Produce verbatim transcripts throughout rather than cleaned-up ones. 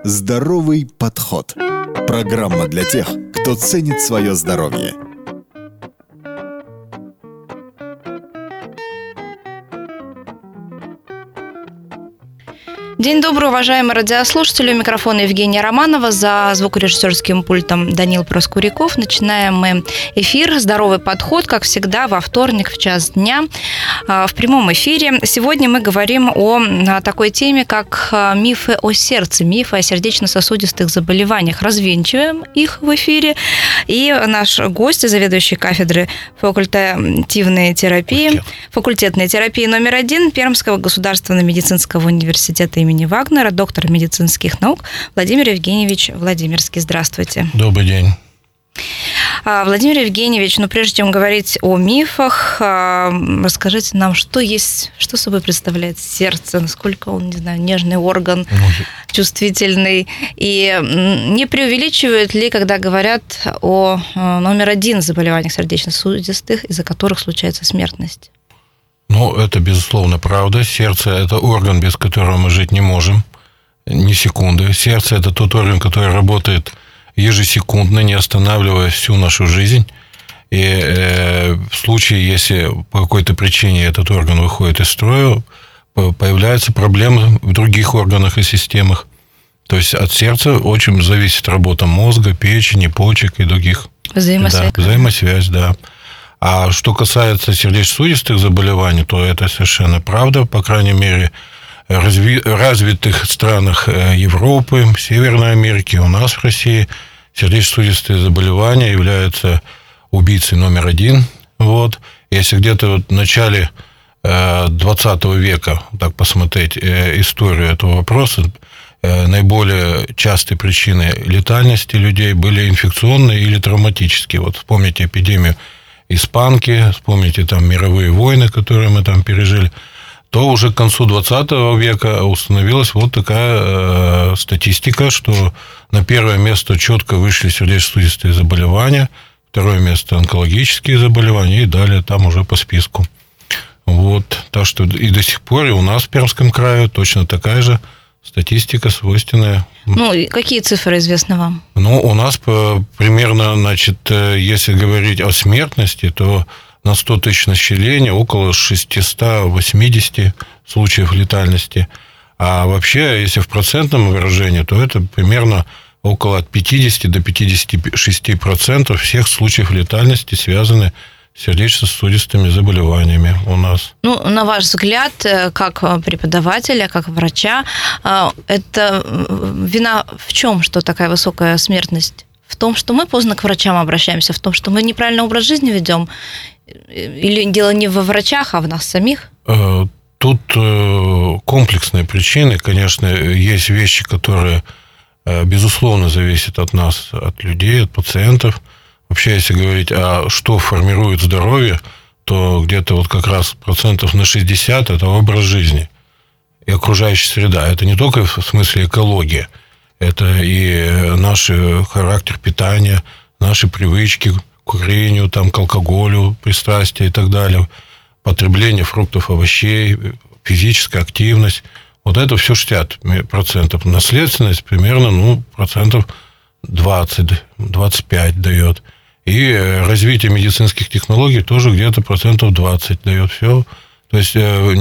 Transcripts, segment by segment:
Здоровый подход. Программа для тех, кто ценит свое здоровье. День добрый, уважаемые радиослушатели. У микрофона Евгения Романова, за звукорежиссерским пультом Данил Проскуряков. Начинаем мы эфир «Здоровый подход», как всегда, во вторник в час дня в прямом эфире. Сегодня мы говорим о такой теме, как мифы о сердце, мифы о сердечно-сосудистых заболеваниях. Развенчиваем их в эфире. И наш гость, заведующий кафедры факультативной терапии, Факультет. факультетной терапии номер один Пермского государственного медицинского университета имени Вагнера, доктор медицинских наук Владимир Евгеньевич Владимирский. Здравствуйте. Добрый день. Владимир Евгеньевич, ну прежде чем говорить о мифах, расскажите нам, что есть, что собой представляет сердце, насколько он, не знаю, нежный орган, чувствительный, и не преувеличивают ли, когда говорят о номер один заболеваниях сердечно-сосудистых, из-за которых случается смертность? Ну, это, безусловно, правда. Сердце – это орган, без которого мы жить не можем ни секунды. Сердце – это тот орган, который работает ежесекундно, не останавливая всю нашу жизнь. И э, в случае, если по какой-то причине этот орган выходит из строя, появляются проблемы в других органах и системах. То есть от сердца очень зависит работа мозга, печени, почек и других. Взаимосвязь. Да, взаимосвязь, да. А что касается сердечно-сосудистых заболеваний, то это совершенно правда. По крайней мере, в разви- развитых странах Европы, Северной Америки, у нас в России сердечно-сосудистые заболевания являются убийцей номер один. Вот. Если где-то вот в начале двадцатого века, так посмотреть историю этого вопроса, наиболее частые причины летальности людей были инфекционные или травматические. Вот вспомните эпидемию испанки, вспомните там мировые войны, которые мы там пережили, то уже к концу двадцатого века установилась вот такая э, статистика, что на первое место четко вышли сердечно-сосудистые заболевания, второе место онкологические заболевания, и далее там уже по списку. Вот. Так что и до сих пор и у нас в Пермском крае точно такая же статистика свойственная. Ну, какие цифры известны вам? Ну, у нас примерно, значит, если говорить о смертности, то на сто тысяч населения около шестьсот восемьдесят случаев летальности. А вообще, если в процентном выражении, то это примерно около от пятидесяти до пятидесяти шести процентов всех случаев летальности связаны с сердечно-сосудистыми заболеваниями у нас. Ну, на ваш взгляд, как преподавателя, как врача, это вина в чем, что такая высокая смертность? В том, что мы поздно к врачам обращаемся, в том, что мы неправильный образ жизни ведем? Или дело не во врачах, а в нас самих? Тут комплексные причины. Конечно, есть вещи, которые, безусловно, зависят от нас, от людей, от пациентов. Вообще, если говорить, а что формирует здоровье, то где-то вот как раз процентов на шестьдесят – это образ жизни и окружающая среда. Это не только в смысле экология, это и наш характер питания, наши привычки к курению, там, к алкоголю, пристрастия и так далее, потребление фруктов, овощей, физическая активность. Вот это все шестьдесят процентов. Наследственность примерно, ну, процентов двадцать - двадцать пять дает. И развитие медицинских технологий тоже где-то процентов двадцать дает все. То есть,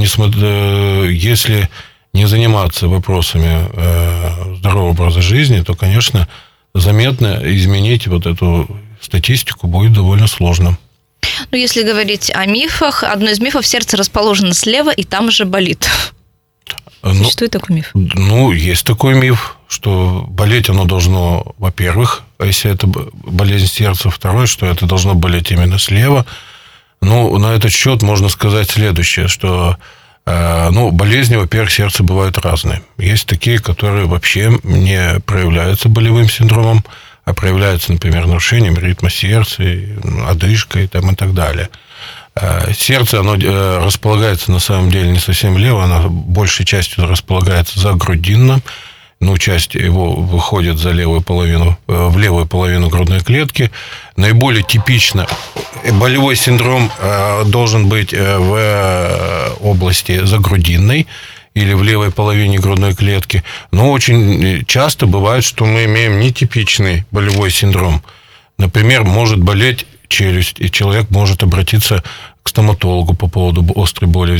если не заниматься вопросами здорового образа жизни, то, конечно, заметно изменить вот эту статистику будет довольно сложно. Ну, если говорить о мифах, одно из мифов – сердце расположено слева, и там же болит. Существует ну, такой миф? Ну, есть такой миф, что болеть оно должно, во-первых, если это болезнь сердца, второе, что это должно болеть именно слева. Ну, на этот счет можно сказать следующее, что э, ну, болезни, во-первых, сердца бывают разные. Есть такие, которые вообще не проявляются болевым синдромом, а проявляются, например, нарушением ритма сердца, одышкой там, и так далее. Сердце, оно располагается на самом деле не совсем лево, оно большей частью располагается за грудинным, ну, часть его выходит за левую половину, в левую половину грудной клетки. Наиболее типично болевой синдром должен быть в области загрудинной, или в левой половине грудной клетки. Но очень часто бывает, что мы имеем нетипичный болевой синдром. Например, может болеть челюсть, и человек может обратиться к стоматологу по поводу острой боли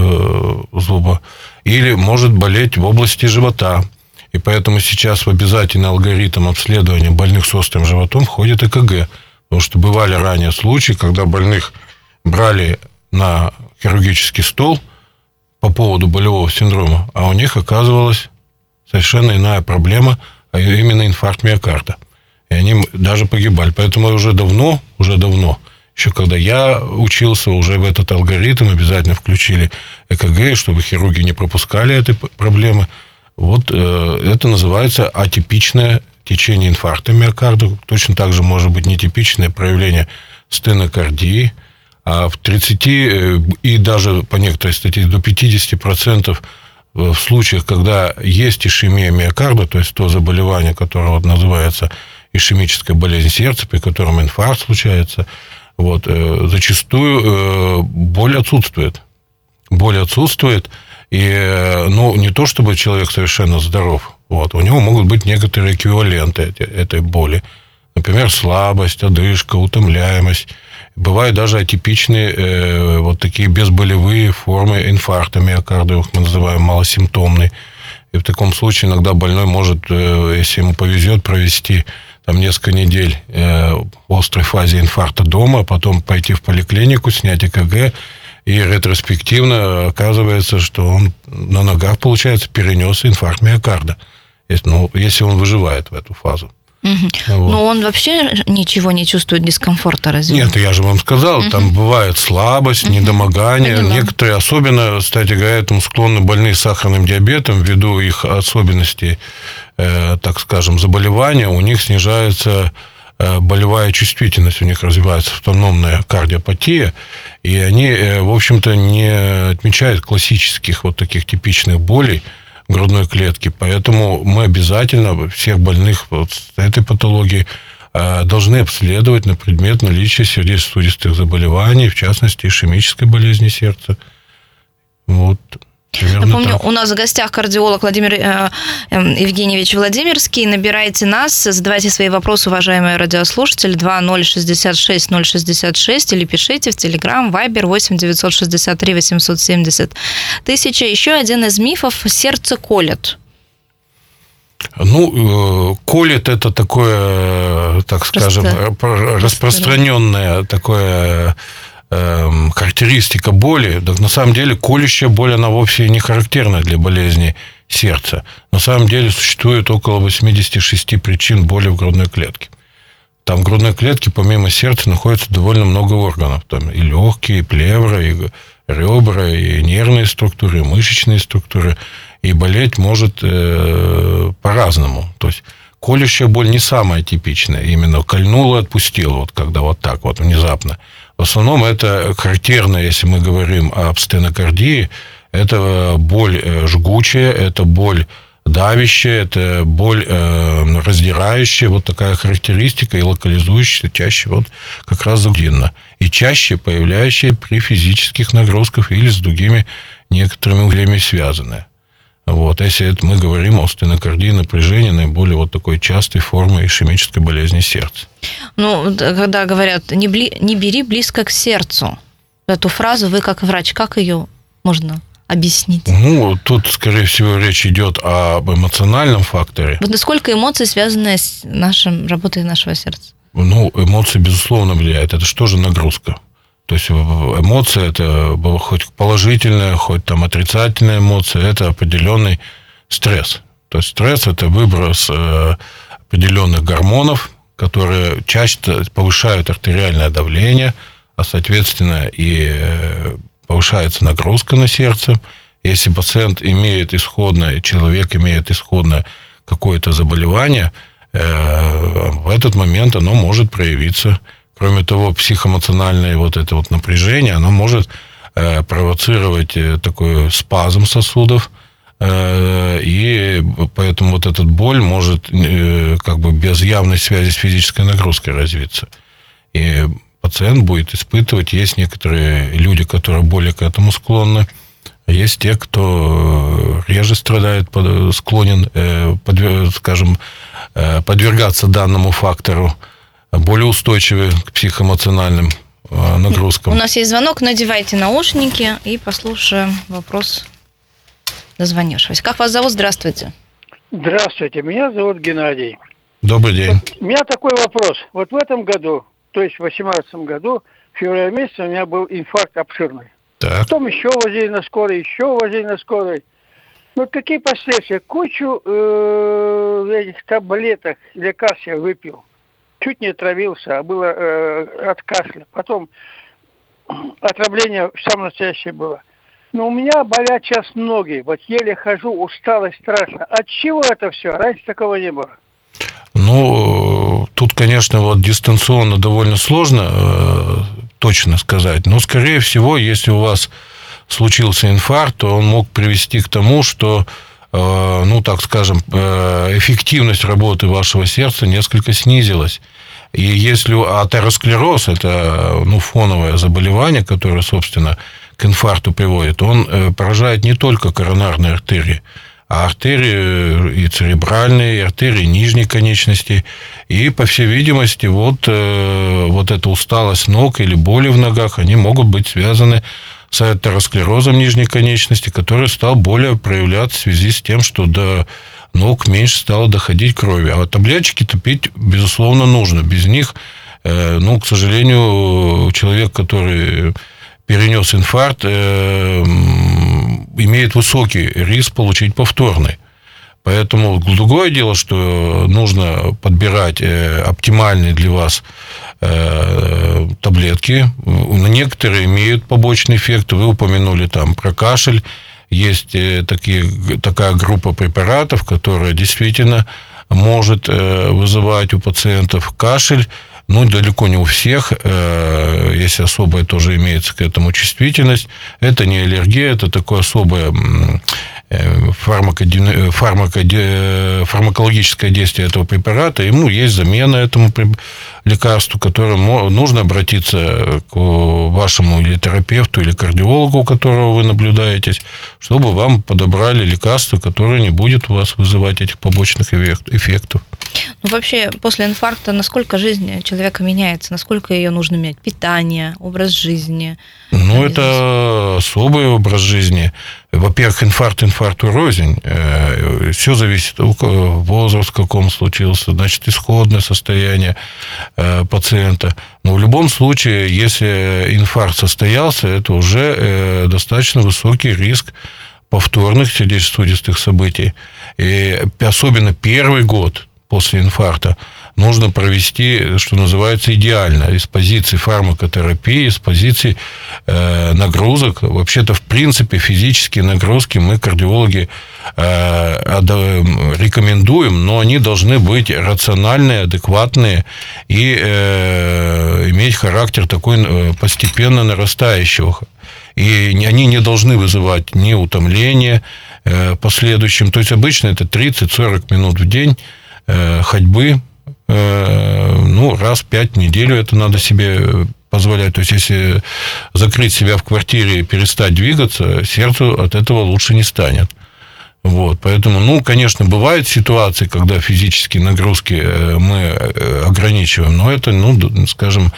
зуба. Или может болеть в области живота. И поэтому сейчас в обязательный алгоритм обследования больных с острым животом входит ЭКГ. Потому что бывали ранее случаи, когда больных брали на хирургический стол по поводу болевого синдрома, а у них оказывалась совершенно иная проблема, а именно инфаркт миокарда. И они даже погибали. Поэтому уже давно, уже давно, еще когда я учился, уже в этот алгоритм обязательно включили ЭКГ, чтобы хирурги не пропускали этой проблемы. Вот э, это называется атипичное течение инфаркта миокарда. Точно так же может быть нетипичное проявление стенокардии. А в тридцати и даже по некоторой статье до пятидесяти процентов в случаях, когда есть ишемия миокарда, то есть то заболевание, которое вот называется ишемическая болезнь сердца, при котором инфаркт случается, вот, зачастую боль отсутствует. Боль отсутствует, и ну, не то чтобы человек совершенно здоров, вот, у него могут быть некоторые эквиваленты этой боли. Например, слабость, одышка, утомляемость. Бывают даже атипичные э, вот такие безболевые формы инфаркта миокарда, их мы называем малосимптомный. И в таком случае иногда больной может, э, если ему повезет, провести там несколько недель э, в острой фазе инфаркта дома, а потом пойти в поликлинику, снять ЭКГ, и ретроспективно оказывается, что он на ногах, получается, перенес инфаркт миокарда, если, ну, если он выживает в эту фазу. Угу. Вот. Но он вообще ничего не чувствует дискомфорта, разве? Нет, я же вам сказал, угу. Там бывает слабость, угу. недомогание. Поняла. Некоторые, особенно, кстати говоря, этому склонны больные с сахарным диабетом, ввиду их особенностей, э, так скажем, заболевания, у них снижается э, болевая чувствительность, у них развивается автономная кардиопатия, и они, э, в общем-то, не отмечают классических вот таких типичных болей грудной клетки. Поэтому мы обязательно всех больных вот с этой патологией должны обследовать на предмет наличия сердечно-сосудистых заболеваний, в частности, ишемической болезни сердца. Вот. Напомню, так. У нас в гостях кардиолог Владимир э, Евгеньевич Владимирский. Набирайте нас, задавайте свои вопросы, уважаемые радиослушатели, два ноль шестьдесят шесть ноль шестьдесят шесть, или пишите в Телеграм, Вайбер восемь девятьсот шестьдесят три восемьсот семьдесят тысяча. Еще один из мифов – сердце колет. Ну, колет – это такое, так скажем, Просто... распространенное такое... характеристика боли, так на самом деле колющая боль, она вовсе не характерна для болезни сердца. На самом деле существует около восемьдесят шесть причин боли в грудной клетке. Там в грудной клетке помимо сердца находится довольно много органов. Там и легкие, и плевра, и ребра, и нервные структуры, и мышечные структуры. И болеть может э, по-разному. То есть колющая боль не самая типичная. Именно кольнула, отпустила, вот когда вот так вот внезапно. В основном это характерно, если мы говорим об стенокардии, это боль жгучая, это боль давящая, это боль раздирающая, вот такая характеристика и локализующаяся чаще вот как раз грудинно. И чаще появляющаяся при физических нагрузках или с другими некоторыми узлями связанная. Вот. Если это мы говорим о стенокардии, напряжении, наиболее вот такой частой формы ишемической болезни сердца. Ну, когда говорят, не, бли, не бери близко к сердцу, эту фразу вы как врач, как ее можно объяснить? Ну, тут, скорее всего, речь идет об эмоциональном факторе. Вот насколько эмоции связаны с нашим, работой нашего сердца? Ну, эмоции, безусловно, влияют. Это же тоже нагрузка. То есть эмоция – это хоть положительная, хоть там отрицательная эмоция, это определенный стресс. То есть стресс – это выброс определенных гормонов, которые часто повышают артериальное давление, а, соответственно, и повышается нагрузка на сердце. Если пациент имеет исходное, человек имеет исходное какое-то заболевание, в этот момент оно может проявиться. Кроме того, психоэмоциональное вот это вот напряжение, оно может э, провоцировать такой спазм сосудов, э, и поэтому вот эта боль может э, как бы без явной связи с физической нагрузкой развиться. И пациент будет испытывать, есть некоторые люди, которые более к этому склонны, Есть те, кто реже страдает, склонен, скажем, подвергаться данному фактору, более устойчивы к психоэмоциональным нагрузкам. У нас есть звонок, надевайте наушники и послушаем вопрос дозвонившегося. Как вас зовут? Здравствуйте. Здравствуйте, меня зовут Геннадий. Добрый день. Вот у меня такой вопрос. Вот в этом году, то есть в две тысячи восемнадцатом году, в феврале месяце у меня был инфаркт обширный. Так. Потом еще возили на скорой, еще возили на скорой. Ну, какие последствия? Кучу э, этих таблеток, лекарств я выпил. Чуть не отравился, а было э, от кашля. Потом отравление самое настоящее было. Но у меня болят сейчас ноги. Вот еле хожу, усталость страшно. От чего это все? Раньше такого не было. Ну, тут, конечно, вот дистанционно довольно сложно э, точно сказать. Но, скорее всего, если у вас случился инфаркт, то он мог привести к тому, что, э, ну, так скажем, э, эффективность работы вашего сердца несколько снизилась. И если атеросклероз, это, ну, фоновое заболевание, которое, собственно, к инфаркту приводит, он э, поражает не только коронарные артерии, а артерии и церебральные, и артерии нижней конечности. И, по всей видимости, вот, вот эта усталость ног или боли в ногах, они могут быть связаны с атеросклерозом нижней конечности, который стал более проявляться в связи с тем, что до ног меньше стало доходить крови. А таблеточки-то пить, безусловно, нужно. Без них, ну, к сожалению, человек, который перенес инфаркт, имеет высокий риск получить повторный. Поэтому другое дело, что нужно подбирать оптимальные для вас таблетки. Некоторые имеют побочный эффект. Вы упомянули там про кашель. Есть такие, такая группа препаратов, которая действительно может вызывать у пациентов кашель. Ну, далеко не у всех, есть особая тоже имеется к этому чувствительность. Это не аллергия, это такое особое фармако- фармако- фармакологическое действие этого препарата. Ему есть замена этому лекарству, к которому нужно обратиться к вашему или терапевту, или кардиологу, у которого вы наблюдаетесь, чтобы вам подобрали лекарство, которое не будет у вас вызывать этих побочных эффектов. Ну, вообще, после инфаркта насколько жизнь человека меняется? Насколько ее нужно менять? Питание, образ жизни? Ну, это особый образ жизни. Во-первых, инфаркт инфаркту рознь. Все зависит от возраста, в каком случился, значит, исходное состояние пациента. Но в любом случае, если инфаркт состоялся, это уже достаточно высокий риск повторных сердечно-сосудистых событий. И особенно первый год после инфаркта нужно провести, что называется, идеально, из позиции фармакотерапии, из позиции э, нагрузок. Вообще-то, в принципе, физические нагрузки мы, кардиологи, э, рекомендуем, но они должны быть рациональные, адекватные и э, иметь характер такой постепенно нарастающего. И они не должны вызывать ни утомления э, последующим. То есть, обычно это тридцать-сорок минут в день ходьбы, ну, раз в пять в неделю это надо себе позволять. То есть, если закрыть себя в квартире и перестать двигаться, сердцу от этого лучше не станет. Вот, поэтому, ну, конечно, бывают ситуации, когда физические нагрузки мы ограничиваем, но это, ну, скажем,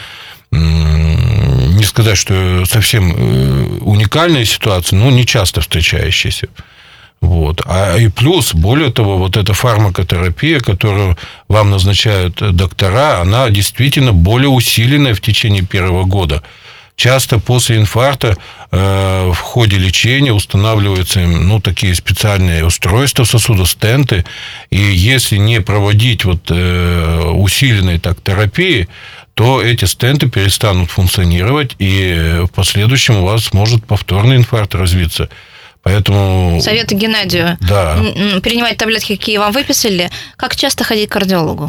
не сказать, что совсем уникальная ситуация, но не часто встречающаяся. Вот. А и плюс, более того, вот эта фармакотерапия, которую вам назначают доктора, она действительно более усиленная в течение первого года. Часто после инфаркта э, в ходе лечения устанавливаются, ну, такие специальные устройства сосуда, стенты, и если не проводить вот, э, усиленной так, терапии, то эти стенты перестанут функционировать, и в последующем у вас может повторный инфаркт развиться. Поэтому... Советы Геннадию. Да. Принимать таблетки, какие вам выписали. Как часто ходить к кардиологу?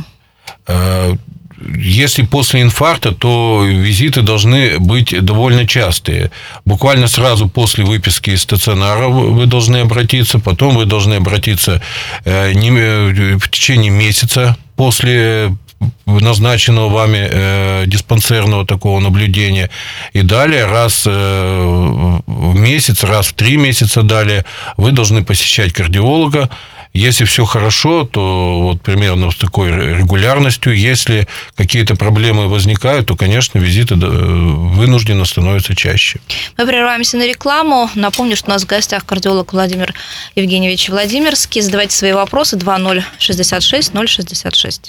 Если после инфаркта, то визиты должны быть довольно частые. Буквально сразу после выписки из стационара вы должны обратиться, потом вы должны обратиться в течение месяца после назначенного вами э, диспансерного такого наблюдения. И далее раз э, в месяц, раз в три месяца далее вы должны посещать кардиолога. Если все хорошо, то вот примерно с такой регулярностью. Если какие-то проблемы возникают, то, конечно, визиты вынуждены становятся чаще. Мы прерываемся на рекламу. Напомню, что у нас в гостях кардиолог Владимир Евгеньевич Владимирский. Задавайте свои вопросы два ноль шестьдесят шесть ноль шестьдесят шесть.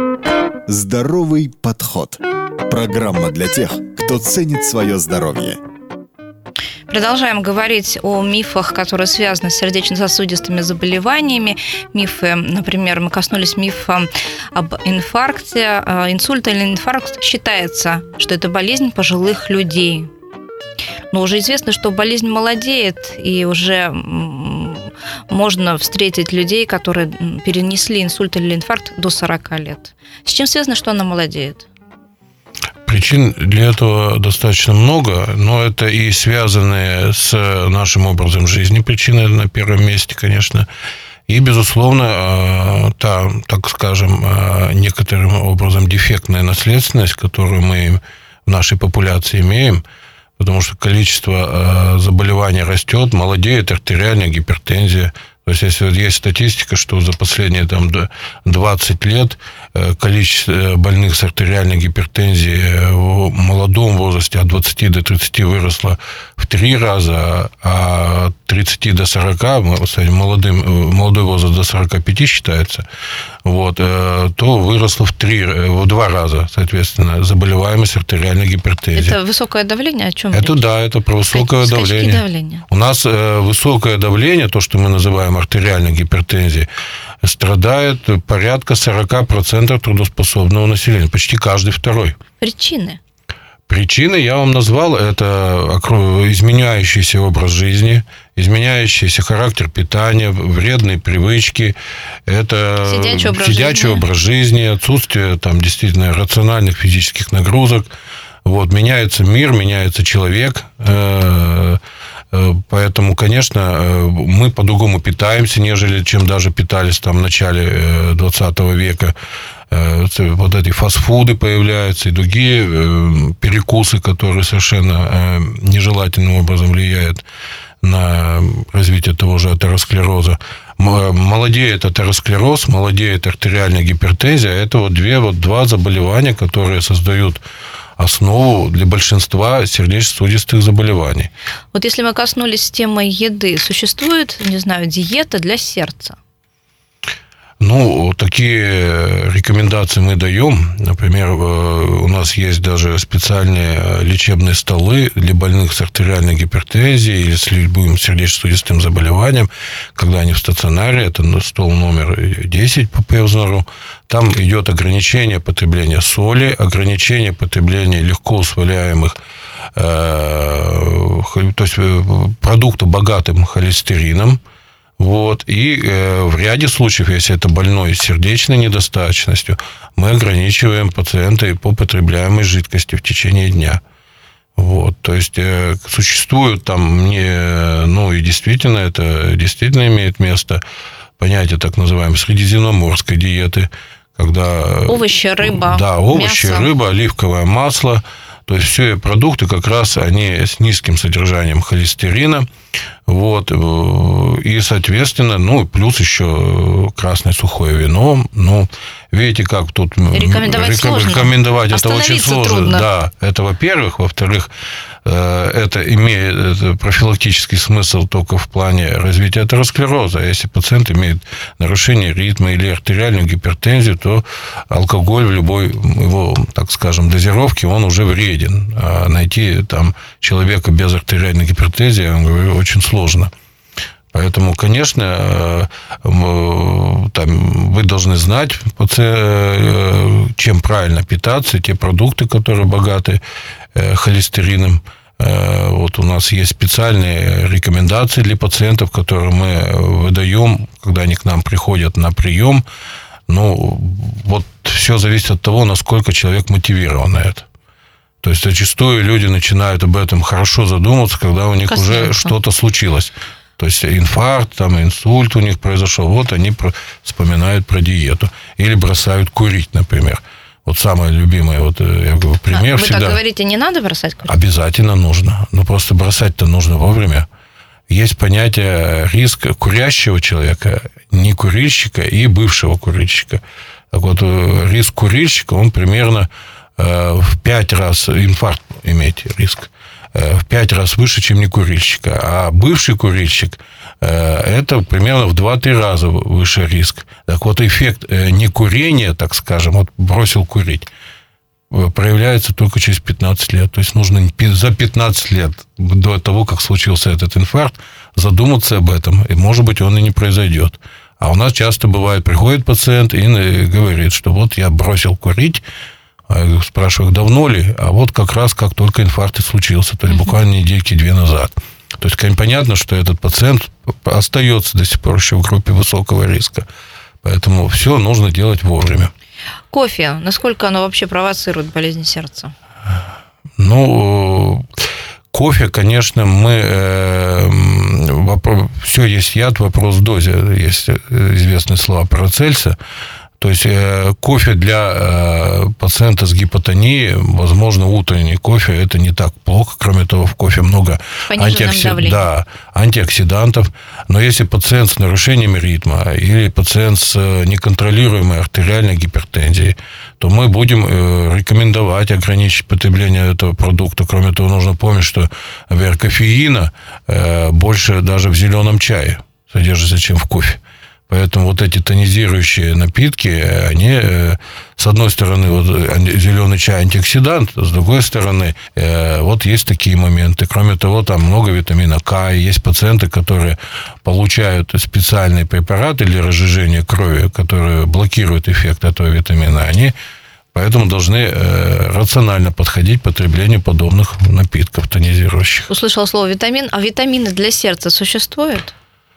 Здоровый подход. Программа для тех, кто ценит свое здоровье. Продолжаем говорить о мифах, которые связаны с сердечно-сосудистыми заболеваниями. Мифы, например, мы коснулись мифа об инфаркте. Инсульт или инфаркт считается, что это болезнь пожилых людей. Но уже известно, что болезнь молодеет, и уже можно встретить людей, которые перенесли инсульт или инфаркт до сорока лет. С чем связано, что она молодеет? Причин для этого достаточно много, но это и связанные с нашим образом жизни причины на первом месте, конечно. И, безусловно, та, так скажем, некоторым образом дефектная наследственность, которую мы в нашей популяции имеем, потому что количество заболеваний растет, молодеет артериальная гипертензия. То есть, если есть статистика, что за последние там, двадцать лет количество больных с артериальной гипертензией в молодом возрасте от двадцати до тридцати выросло в три раза, а от тридцати до сорока, молодым, молодой возраст до сорока пяти считается, вот, то выросло в, три, в два раза, соответственно, заболеваемость артериальной гипертензией. Это высокое давление? О чем Это речь? Да, это про высокое Скачки давление. давления. У нас высокое давление, то, что мы называем артериальной гипертензией, страдает порядка сорока процентов трудоспособного населения, почти каждый второй. Причины? Причины я вам назвал. Это изменяющийся образ жизни, изменяющийся характер питания, вредные привычки, это сидячий образ, сидячий жизни. образ жизни, отсутствие там, действительно рациональных физических нагрузок. Вот, меняется мир, меняется человек. Поэтому, конечно, мы по-другому питаемся, нежели чем даже питались там в начале двадцатого века. Вот эти фастфуды появляются и другие перекусы, которые совершенно нежелательным образом влияют на развитие того же атеросклероза. Молодеет атеросклероз, молодеет артериальная гипертензия. Это вот, две, вот два заболевания, которые создают основу для большинства сердечно-сосудистых заболеваний. Вот если мы коснулись темы еды, существует, не знаю, диета для сердца? Ну, такие рекомендации мы даем. Например, у нас есть даже специальные лечебные столы для больных с артериальной гипертензией или с любым сердечно-сосудистым заболеванием, когда они в стационаре. Это стол номер десять по Певзнеру. Там идет ограничение потребления соли, ограничение потребления легко усвояемых, то есть продуктов, богатым холестерином. Вот. И э, в ряде случаев, если это больной с сердечной недостаточностью, мы ограничиваем пациента по потребляемой жидкости в течение дня. Вот. То есть э, существуют там, не, ну и действительно, это действительно имеет место понятие так называемой средиземноморской диеты, когда... Овощи, рыба, Да, овощи, мясо. рыба, оливковое масло. То есть все продукты как раз они с низким содержанием холестерина. Вот, и, соответственно, ну, плюс еще красное сухое вино. Ну, видите, как тут рекомендовать, реком... сложно. рекомендовать это очень сложно. Трудно. Да, это во-первых. Во-вторых, это имеет профилактический смысл только в плане развития атеросклероза. Если пациент имеет нарушение ритма или артериальную гипертензию, то алкоголь в любой его, так скажем, дозировке, он уже вреден. А найти там человека без артериальной гипертензии, я вам говорю, очень сложно. Поэтому, конечно, там, вы должны знать, чем правильно питаться, те продукты, которые богаты холестерином. Вот у нас есть специальные рекомендации для пациентов, которые мы выдаем, когда они к нам приходят на прием. Ну, вот все зависит от того, насколько человек мотивирован на это. То есть зачастую люди начинают об этом хорошо задумываться, когда у них Коснется. уже что-то случилось. То есть инфаркт, там, инсульт у них произошел. Вот они про... вспоминают про диету. Или бросают курить, например. Вот самый любимый вот, я говорю, пример а, вы всегда. так говорите, не надо бросать курить? Обязательно нужно. Но просто бросать-то нужно вовремя. Есть понятие риска курящего человека, не курильщика и бывшего курильщика. Так вот, риск курильщика, он примерно в пять раз, инфаркт иметь риск, в пять раз выше, чем не курильщика. А бывший курильщик, это примерно в два-три раза выше риск. Так вот, эффект некурения, так скажем, вот бросил курить, проявляется только через пятнадцать лет. То есть нужно за пятнадцать лет до того, как случился этот инфаркт, задуматься об этом. И, может быть, он и не произойдет. А у нас часто бывает, приходит пациент и говорит, что вот я бросил курить. Спрашиваю, давно ли? А вот как раз как только инфаркт и случился. То есть буквально недельки-две назад. То есть, конечно, понятно, что этот пациент остается до сих пор еще в группе высокого риска. Поэтому все нужно делать вовремя. Кофе, насколько оно вообще провоцирует болезнь сердца? Ну, кофе, конечно, мы... Э, вопрос, все есть яд, вопрос в дозе. Есть известные слова Парацельса. То есть кофе для пациента с гипотонией, возможно, утренний кофе, это не так плохо. Кроме того, в кофе много антиоксид... да, антиоксидантов. Но если пациент с нарушениями ритма или пациент с неконтролируемой артериальной гипертензией, то мы будем рекомендовать ограничить потребление этого продукта. Кроме того, нужно помнить, что, например, кофеина больше даже в зеленом чае содержится, чем в кофе. Поэтому вот эти тонизирующие напитки, они, с одной стороны, вот зеленый чай антиоксидант, с другой стороны, вот есть такие моменты. Кроме того, там много витамина К. Есть пациенты, которые получают специальные препараты для разжижения крови, которые блокируют эффект этого витамина. Они поэтому должны рационально подходить к потреблению подобных напитков тонизирующих. Услышал слово витамин. А витамины для сердца существуют?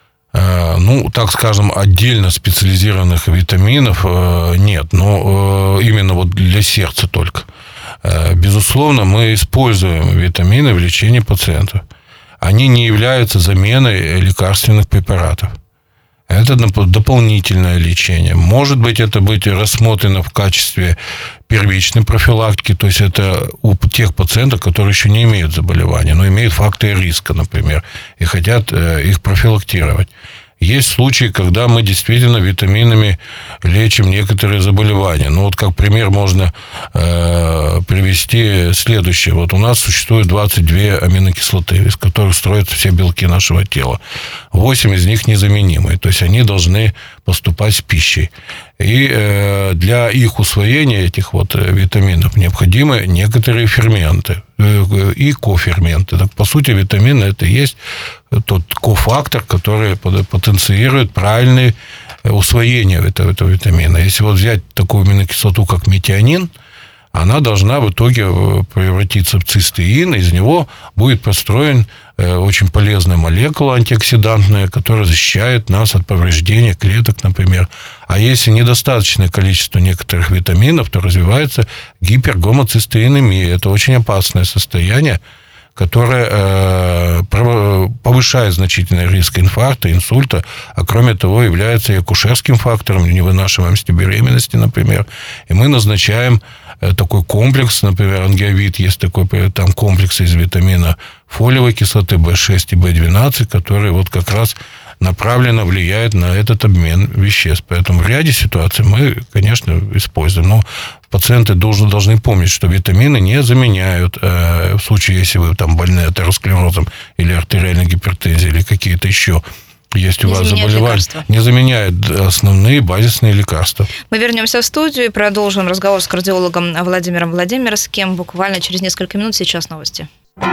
Ну, так скажем, отдельно специализированных витаминов нет, но именно вот для сердца только. Безусловно, мы используем витамины в лечении пациентов. Они не являются заменой лекарственных препаратов. Это дополнительное лечение. Может быть, это быть рассмотрено в качестве первичной профилактики, то есть это у тех пациентов, которые еще не имеют заболевания, но имеют факторы риска, например, и хотят их профилактировать. Есть случаи, когда мы действительно витаминами лечим некоторые заболевания. Ну, вот как пример можно э, привести следующее. Вот у нас существует двадцать две аминокислоты, из которых строятся все белки нашего тела. восемь из них незаменимые, то есть они должны поступать с пищей. И э, для их усвоения, этих вот витаминов, необходимы некоторые ферменты э, и коферменты. Так, по сути, витамины – это и есть тот кофактор, который потенцирует правильное усвоение этого, этого витамина. Если вот взять такую аминокислоту, как метионин, она должна в итоге превратиться в цистеин, из него будет построен очень полезная молекула антиоксидантная, которая защищает нас от повреждения клеток, например. А если недостаточное количество некоторых витаминов, то развивается гипергомоцистеинемия. Это очень опасное состояние, которое повышает значительный риск инфаркта, инсульта, а кроме того является и акушерским фактором невынашиваемости беременности, например. И мы назначаем такой комплекс, например, ангиовит, есть такой там комплекс из витамина фолиевой кислоты бэ шесть и бэ двенадцать, который вот как раз направленно влияет на этот обмен веществ. Поэтому в ряде ситуаций мы, конечно, используем. Но пациенты должны, должны помнить, что витамины не заменяют, э, в случае, если вы там больны атеросклерозом или артериальной гипертензией, или какие-то еще есть у не вас заболевания, лекарства. Не заменяют основные базисные лекарства. Мы вернемся в студию и продолжим разговор с кардиологом Владимиром Владимирским буквально через несколько минут. Сейчас новости.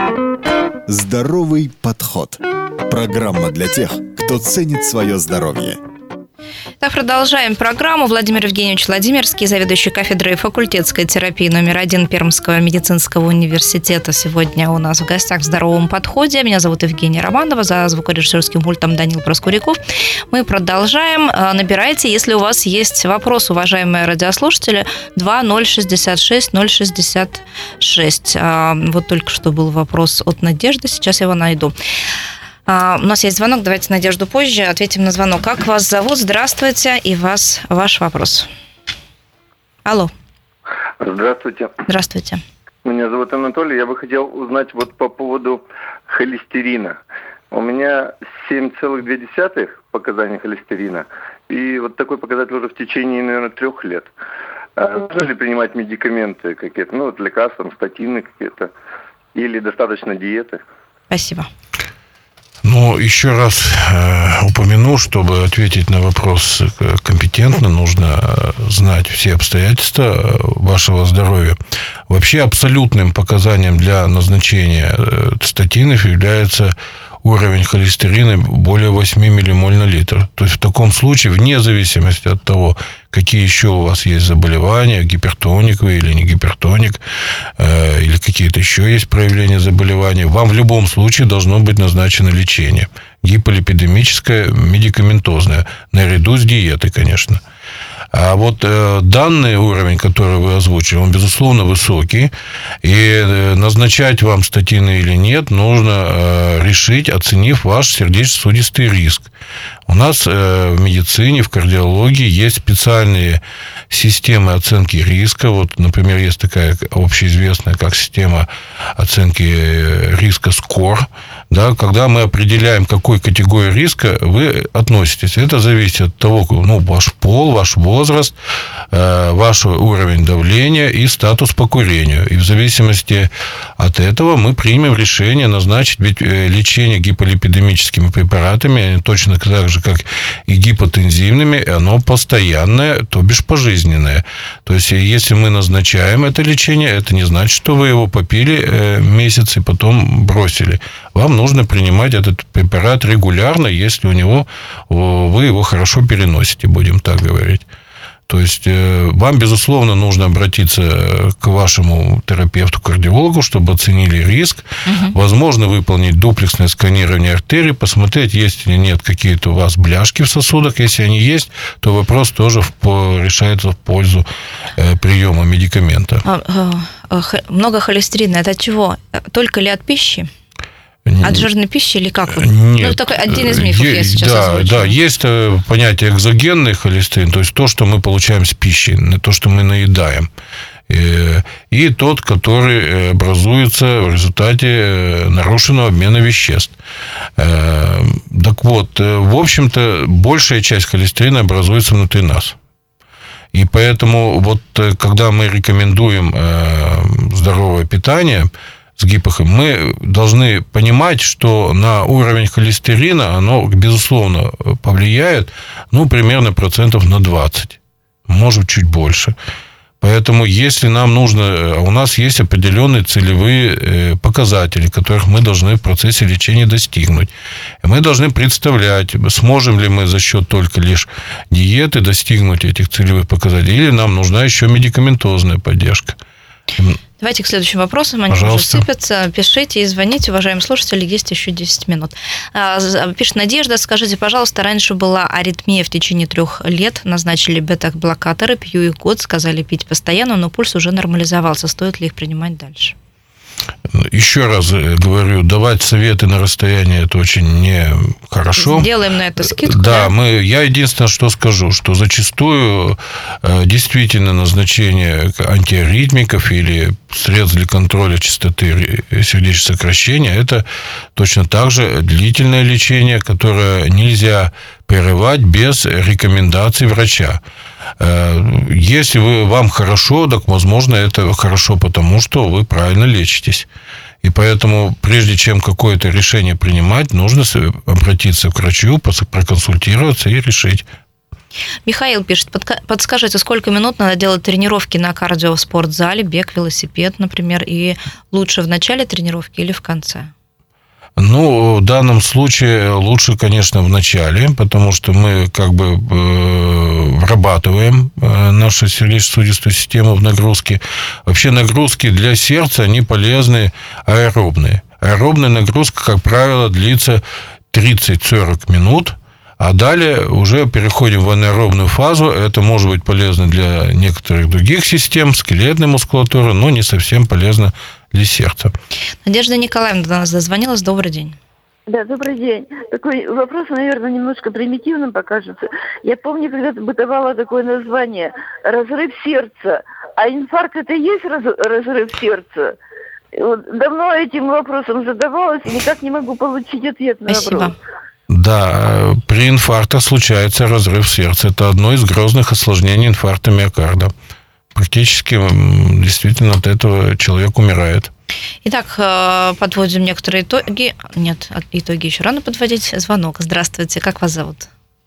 Здоровый подход. Программа для тех, кто ценит свое здоровье. Так, продолжаем программу. Владимир Евгеньевич Владимирский, заведующий кафедрой факультетской терапии номер один Пермского медицинского университета, сегодня у нас в гостях в «Здоровом подходе». Меня зовут Евгения Романова, за звукорежиссерским пультом Данил Проскуряков. Мы продолжаем. Набирайте, если у вас есть вопрос, уважаемые радиослушатели, два ноль шестьдесят шесть ноль шестьдесят шесть. Вот только что был вопрос от Надежды, сейчас я его найду. У нас есть звонок, давайте Надежду позже ответим на звонок. Как вас зовут? Здравствуйте, и вас ваш вопрос. Алло. Здравствуйте. Здравствуйте. Меня зовут Анатолий. Я бы хотел узнать вот по поводу холестерина. У меня семь целых две десятых показания холестерина. И вот такой показатель уже в течение, наверное, трех лет. А нужно ли принимать медикаменты какие-то, ну, вот лекарства, статины какие-то, или достаточно диеты? Спасибо. Ну, еще раз э, упомяну, чтобы ответить на вопрос компетентно, нужно знать все обстоятельства вашего здоровья. Вообще абсолютным показанием для назначения статинов является уровень холестерина более восемь миллимоль на литр. То есть в таком случае, вне зависимости от того, какие еще у вас есть заболевания, гипертоник вы или не гипертоник, э, или какие-то еще есть проявления заболеваний, вам в любом случае должно быть назначено лечение. Гиполипидемическое, медикаментозное, наряду с диетой, конечно. А вот э, данный уровень, который вы озвучили, он, безусловно, высокий. И э, назначать вам статины или нет, нужно э, решить, оценив ваш сердечно-сосудистый риск. У нас э, в медицине, в кардиологии есть специальные системы оценки риска. Вот, например, есть такая общеизвестная, как система оценки риска скор. Да, когда мы определяем, к какой категории риска вы относитесь. Это зависит от того, ну, ваш пол, ваш возраст, э, ваш уровень давления и статус по курению. И в зависимости от этого мы примем решение назначить, ведь лечение гиполипидемическими препаратами, точно так же, как и гипотензивными, оно постоянное, то бишь пожизненное. То есть, если мы назначаем это лечение, это не значит, что вы его попили месяц и потом бросили. Вам нужно принимать этот препарат регулярно, если у него вы его хорошо переносите, будем так говорить. То есть вам, безусловно, нужно обратиться к вашему терапевту-кардиологу, чтобы оценили риск. Угу. Возможно, выполнить дуплексное сканирование артерий, посмотреть, есть или нет какие-то у вас бляшки в сосудах. Если они есть, то вопрос тоже решается в пользу приема медикамента. Много холестерина. Это от чего? Только ли от пищи? От жирной пищи или как? Нет. Ну, такой один из мифов е- я сейчас да, озвучила. Да, есть понятие экзогенный холестерин, то есть то, что мы получаем с пищей, то, что мы наедаем. И тот, который образуется в результате нарушенного обмена веществ. Так вот, в общем-то, большая часть холестерина образуется внутри нас. И поэтому, вот, когда мы рекомендуем здоровое питание с гипохом, мы должны понимать, что на уровень холестерина оно, безусловно, повлияет, ну, примерно процентов на двадцать, может, чуть больше. Поэтому, если нам нужно, у нас есть определенные целевые показатели, которых мы должны в процессе лечения достигнуть. И мы должны представлять, сможем ли мы за счет только лишь диеты достигнуть этих целевых показателей, или нам нужна еще медикаментозная поддержка. Давайте к следующим вопросам. Они Пожалуйста. уже сыпятся. Пишите и звоните, уважаемые слушатели. Есть еще десять минут. Пишет Надежда. Скажите, пожалуйста, раньше была аритмия в течение трех лет. Назначили бета-блокаторы. Пью их год. Сказали пить постоянно, но пульс уже нормализовался. Стоит ли их принимать дальше? Еще раз говорю, давать советы на расстоянии – это очень нехорошо. Сделаем на это скидку. Да, да? Мы, я единственное, что скажу, что зачастую действительно назначение антиаритмиков или средств для контроля частоты сердечного сокращения – это точно так же длительное лечение, которое нельзя прерывать без рекомендаций врача. Если вы, вам хорошо, так, возможно, это хорошо потому, что вы правильно лечитесь. И поэтому, прежде чем какое-то решение принимать, нужно обратиться к врачу, проконсультироваться и решить. Михаил пишет, подскажите, сколько минут надо делать тренировки на кардио в спортзале, бег, велосипед, например, и лучше в начале тренировки или в конце? Ну, в данном случае лучше, конечно, в начале, потому что мы как бы вырабатываем нашу сердечно-сосудистую систему в нагрузке. Вообще нагрузки для сердца, они полезны аэробные. Аэробная нагрузка, как правило, длится тридцать-сорок минут, а далее уже переходим в анаэробную фазу. Это может быть полезно для некоторых других систем, скелетной мускулатуры, но не совсем полезно для сердца. Надежда Николаевна до нас дозвонилась. Добрый день. Да, добрый день. Такой вопрос, наверное, немножко примитивным покажется. Я помню, когда-то бытовало такое название «разрыв сердца». а инфаркт это и есть раз- разрыв сердца? Вот давно этим вопросом задавалась и никак не могу получить ответ на Спасибо. вопрос. Да, при инфаркте случается разрыв сердца. Это одно из грозных осложнений инфаркта миокарда. Практически действительно от этого человек умирает. Итак, э, подводим некоторые итоги. Нет, от- итоги еще рано подводить. Звонок. Здравствуйте. Как вас зовут?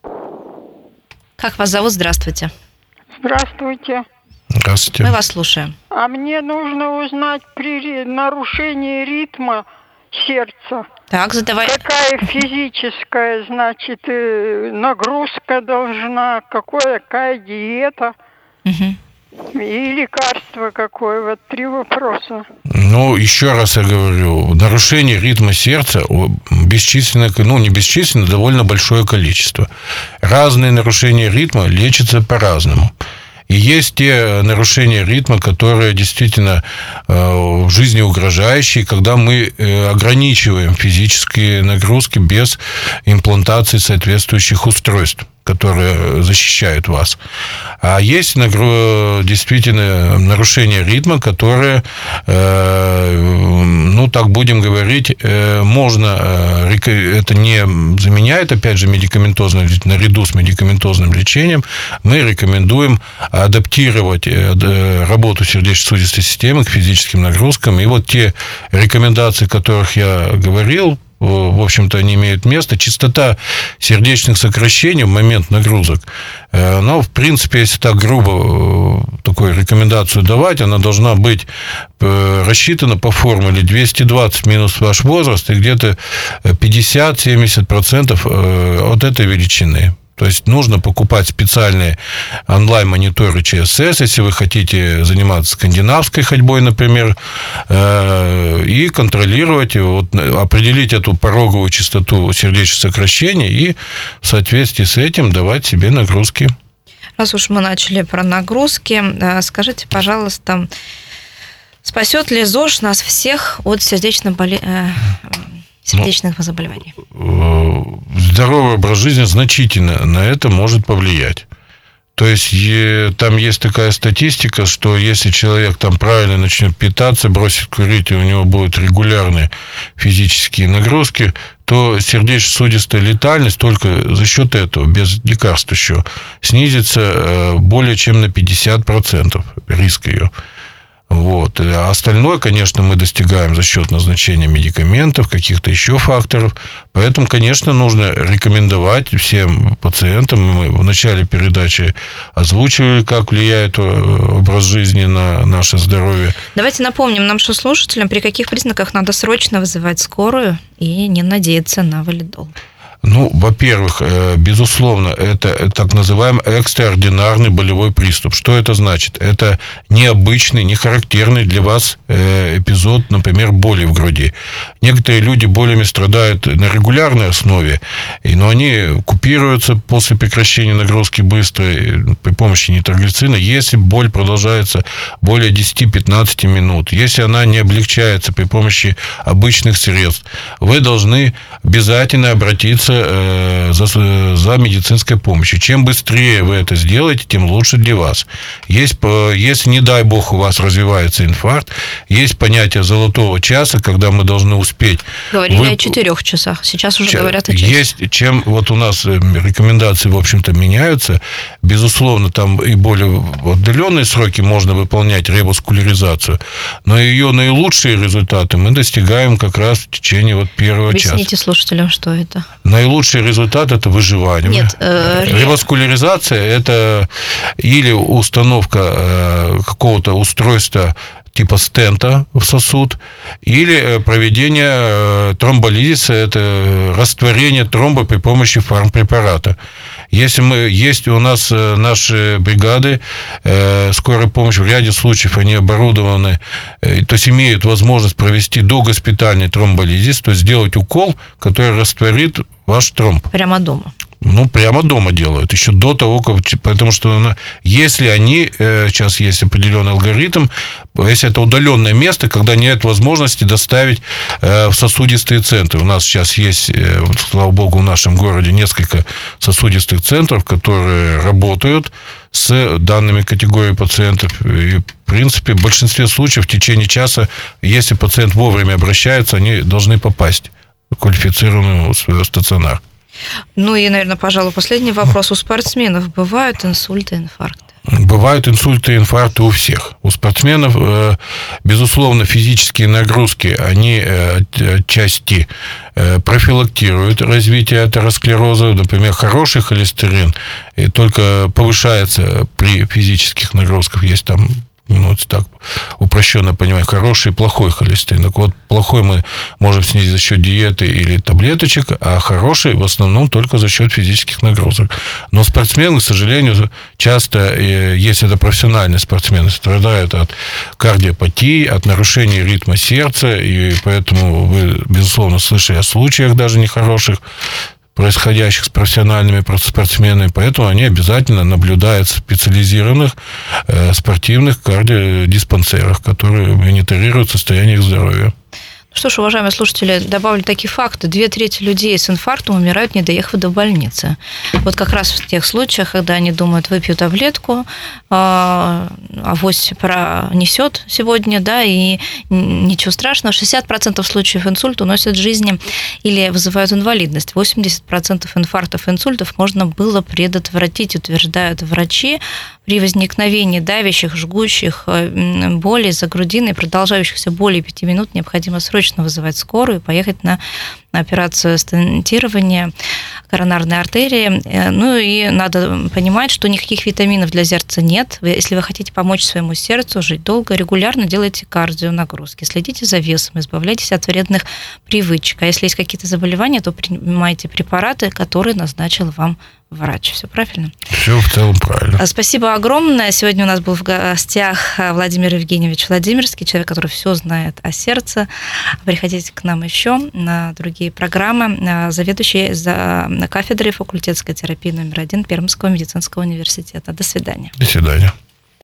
Как вас зовут? Здравствуйте. Здравствуйте. Здравствуйте. Мы вас слушаем. А мне нужно узнать при ри- нарушении ритма сердца. Так, задавай. Какая физическая, значит, э, нагрузка должна, какое, какая диета Мгм. и лекарство какое. Вот три вопроса. Ну, еще раз я говорю, нарушение ритма сердца о, бесчисленное, ну, не бесчисленное, довольно большое количество. Разные нарушения ритма лечатся по-разному. И есть те нарушения ритма, которые действительно э, в жизни угрожающие, когда мы э, ограничиваем физические нагрузки без имплантации соответствующих устройств, которые защищают вас. А есть нагру... действительно нарушения ритма, которые, э, ну, так будем говорить, э, можно, э, это не заменяет, опять же, медикаментозное, наряду с медикаментозным лечением, мы рекомендуем адаптировать э, работу сердечно-сосудистой системы к физическим нагрузкам. И вот те рекомендации, о которых я говорил, в общем-то, они имеют место. Частота сердечных сокращений в момент нагрузок, но, в принципе, если так грубо такую рекомендацию давать, она должна быть рассчитана по формуле двести двадцать минус ваш возраст и где-то пятьдесят-семьдесят процентов от этой величины. То есть нужно покупать специальные онлайн-мониторы ЧСС, если вы хотите заниматься скандинавской ходьбой, например, и контролировать, вот, определить эту пороговую частоту сердечных сокращений и в соответствии с этим давать себе нагрузки. Раз уж мы начали про нагрузки, скажите, пожалуйста, спасет ли ЗОЖ нас всех от сердечных боле... сердечных заболеваний? Здоровый образ жизни значительно на это может повлиять. То есть там есть такая статистика, что если человек там правильно начнет питаться, бросит курить, и у него будут регулярные физические нагрузки, то сердечно-сосудистая летальность только за счет этого, без лекарств еще, снизится более чем на пятьдесят процентов риск ее. Вот. А остальное, конечно, мы достигаем за счет назначения медикаментов, каких-то еще факторов. Поэтому, конечно, нужно рекомендовать всем пациентам. Мы в начале передачи озвучивали, как влияет образ жизни на наше здоровье. Давайте напомним нашим слушателям, при каких признаках надо срочно вызывать скорую и не надеяться на валидол. Ну, во-первых, безусловно, это так называемый экстраординарный болевой приступ. Что это значит? Это необычный, не характерный для вас эпизод, например, боли в груди. Некоторые люди болями страдают на регулярной основе, но они купируются после прекращения нагрузки быстро при помощи нитроглицина, если боль продолжается более десять-пятнадцать минут, если она не облегчается при помощи обычных средств. Вы должны обязательно обратиться За, за медицинской помощью. Чем быстрее вы это сделаете, тем лучше для вас. Есть, если, не дай бог, у вас развивается инфаркт, есть понятие золотого часа, когда мы должны успеть... Говорили вы... о четырех часах. Сейчас уже Ч... говорят о часе. Есть, чем вот у нас рекомендации, в общем-то, меняются. Безусловно, там и более отдаленные сроки можно выполнять реваскуляризацию, но ее наилучшие результаты мы достигаем как раз в течение вот первого Объясните часа. Объясните слушателям, что это. Наилучший результат – это выживание. Нет, э... реваскуляризация – это или установка какого-то устройства типа стента в сосуд, или проведение тромболизиса – это растворение тромба при помощи фармпрепарата. Если мы, есть у нас наши бригады э, скорой помощи, в ряде случаев они оборудованы, э, то есть имеют возможность провести догоспитальный тромболизис, то есть сделать укол, который растворит ваш тромб. Прямо дома. Ну, прямо дома делают, еще до того, как... Потому что если они... Сейчас есть определенный алгоритм, если это удаленное место, когда нет возможности доставить в сосудистые центры. У нас сейчас есть, слава богу, в нашем городе несколько сосудистых центров, которые работают с данными категорией пациентов. И, в принципе, в большинстве случаев в течение часа, если пациент вовремя обращается, они должны попасть в квалифицированный стационар. Ну и, наверное, пожалуй, последний вопрос. У спортсменов бывают инсульты, инфаркты? Бывают инсульты и инфаркты у всех. У спортсменов, безусловно, физические нагрузки, они отчасти профилактируют развитие атеросклероза. Например, хороший холестерин только повышается при физических нагрузках. Есть там, ну, вот так упрощенно понимаю, хороший и плохой холестерин. Так вот, плохой мы можем снизить за счет диеты или таблеточек, а хороший в основном только за счет физических нагрузок. Но спортсмены, к сожалению, часто, если это профессиональные спортсмены, страдают от кардиопатии, от нарушения ритма сердца, и поэтому вы, безусловно, слышали о случаях даже нехороших, происходящих с профессиональными спортсменами, поэтому они обязательно наблюдают в специализированных э, спортивных кардиодиспансерах, которые мониторируют состояние их здоровья. Что ж, уважаемые слушатели, добавлю такие факты. Две трети людей с инфарктом умирают, не доехав до больницы. Вот как раз в тех случаях, когда они думают, выпью таблетку, авось пронесет сегодня, да, и ничего страшного. шестьдесят процентов случаев инсульта уносят жизни или вызывают инвалидность. восемьдесят процентов инфарктов и инсультов можно было предотвратить, утверждают врачи. При возникновении давящих, жгущих болей за грудиной, продолжающихся более пяти минут, необходимо срочно вызывать скорую и поехать на операцию стентирования коронарной артерии. Ну и надо понимать, что никаких витаминов для сердца нет. Если вы хотите помочь своему сердцу жить долго, регулярно делайте кардионагрузки, следите за весом, избавляйтесь от вредных привычек. А если есть какие-то заболевания, то принимайте препараты, которые назначил вам врач. Все правильно? Все в целом правильно. Спасибо огромное. Сегодня у нас был в гостях Владимир Евгеньевич Владимирский, человек, который все знает о сердце. Приходите к нам еще на другие программы. Заведующий за кафедрой факультетской терапии номер один Пермского медицинского университета. До свидания. До свидания.